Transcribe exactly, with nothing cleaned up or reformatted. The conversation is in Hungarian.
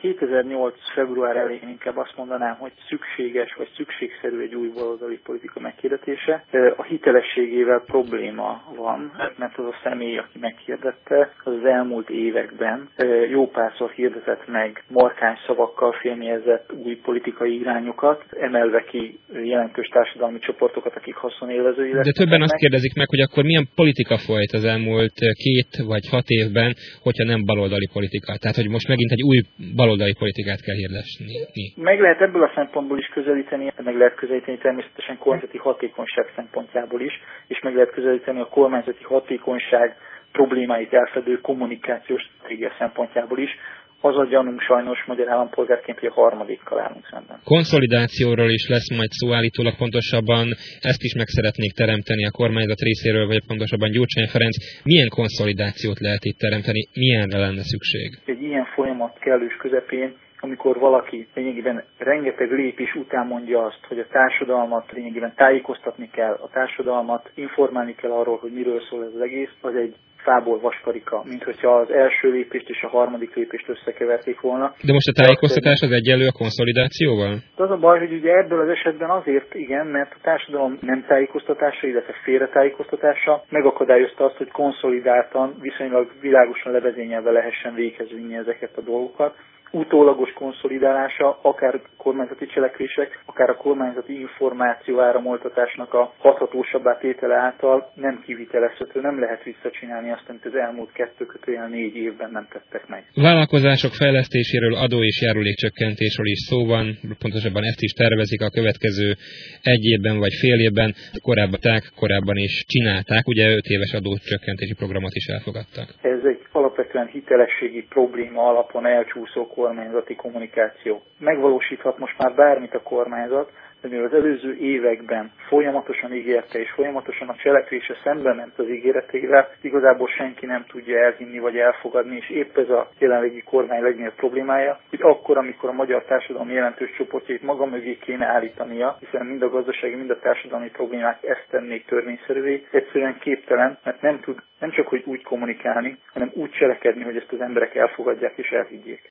kétezer-nyolc február elején inkább azt mondanám, hogy szükséges vagy szükségszerű egy új baloldali politika meghirdetése. A hitelességével probléma van, mert az a személy, aki meghirdette, az az elmúlt években jó párszor hirdetett meg markáns szavakkal félmezett új politikai irányokat, emelve ki jelentős társadalmi csoportokat, akik haszonélvezői lesznek. De többen azt kérdezik meg, hogy akkor milyen politika folyt az elmúlt két vagy hat évben, hogyha nem baloldali politika. Tehát, hogy most megint egy új baloldali politikát kell hirdetni. Meg lehet ebből a szempontból is közelíteni, meg lehet közelíteni természetesen kormányzati hatékonyság szempontjából is, és meg lehet közelíteni a kormányzati hatékonyság problémáit elfedő kommunikációs stratégia szempontjából is. Az a gyanunk sajnos magyar állampolgárként, hogy a harmadikkal állunk szemben. Konszolidációról is lesz majd szó állítólag, pontosabban ezt is meg szeretnék teremteni a kormányzat részéről, vagy pontosabban Gyurcsány Ferenc. Milyen konszolidációt lehet itt teremteni, milyenre lenne szükség? Egy ilyen folyamat kellős közepén, amikor valaki lényegében rengeteg lépés után mondja azt, hogy a társadalmat lényegében tájékoztatni kell, a társadalmat informálni kell arról, hogy miről szól ez az egész, az egy fából vaskarika, mint hogyha az első lépést és a harmadik lépést összekeverték volna. De most a tájékoztatás az egyenlő a konszolidációval? Az a baj, hogy ugye ebből az esetben azért igen, mert a társadalom nem tájékoztatása, illetve félretájékoztatása megakadályozta azt, hogy konszolidáltan, viszonylag világosan levezényelve lehessen véghez vinni ezeket a dolgokat. Utólagos konszolidálása, akár kormányzati cselekvések, akár a kormányzati információ áramoltatásnak a hathatósabbá tétele által nem kivitelezhető, nem lehet visszacsinálni azt, amit az elmúlt kettő kötőjel négy évben nem tettek meg. Vállalkozások fejlesztéséről, adó és járulékcsökkentésről is szó van, pontosabban ezt is tervezik a következő egy évben vagy fél évben. Korábban, korábban is csinálták, ugye öt éves adócsökkentési programot is elfogadtak. Ez egy alapvetően hitelességi probléma alapon elcsúszó kormányzati kommunikáció. Megvalósíthat most már bármit a kormányzat, de mivel az előző években folyamatosan ígérte és folyamatosan a cselekvése szembe ment az ígéretével, igazából senki nem tudja elhinni vagy elfogadni, és épp ez a jelenlegi kormány legnagyobb problémája, hogy akkor, amikor a magyar társadalom jelentős csoportjait maga mögé kéne állítania, hiszen mind a gazdasági, mind a társadalmi problémák ezt tennék törvényszerűvé, egyszerűen képtelen, mert nem tud nem csak hogy úgy kommunikálni, hanem úgy cselekedni, hogy ezt az emberek elfogadják és elhiggyék.